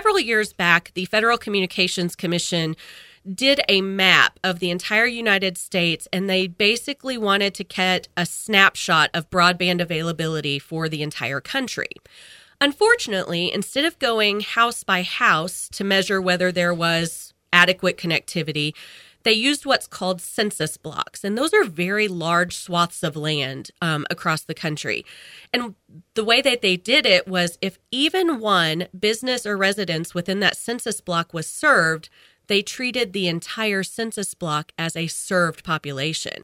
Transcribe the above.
several years back, the Federal Communications Commission did a map of the entire United States, and they basically wanted to get a snapshot of broadband availability for the entire country. Unfortunately, instead of going house by house to measure whether there was adequate connectivity, they used what's called census blocks, and those are very large swaths of land across the country. And the way that they did it was if even one business or residence within that census block was served, they treated the entire census block as a served population.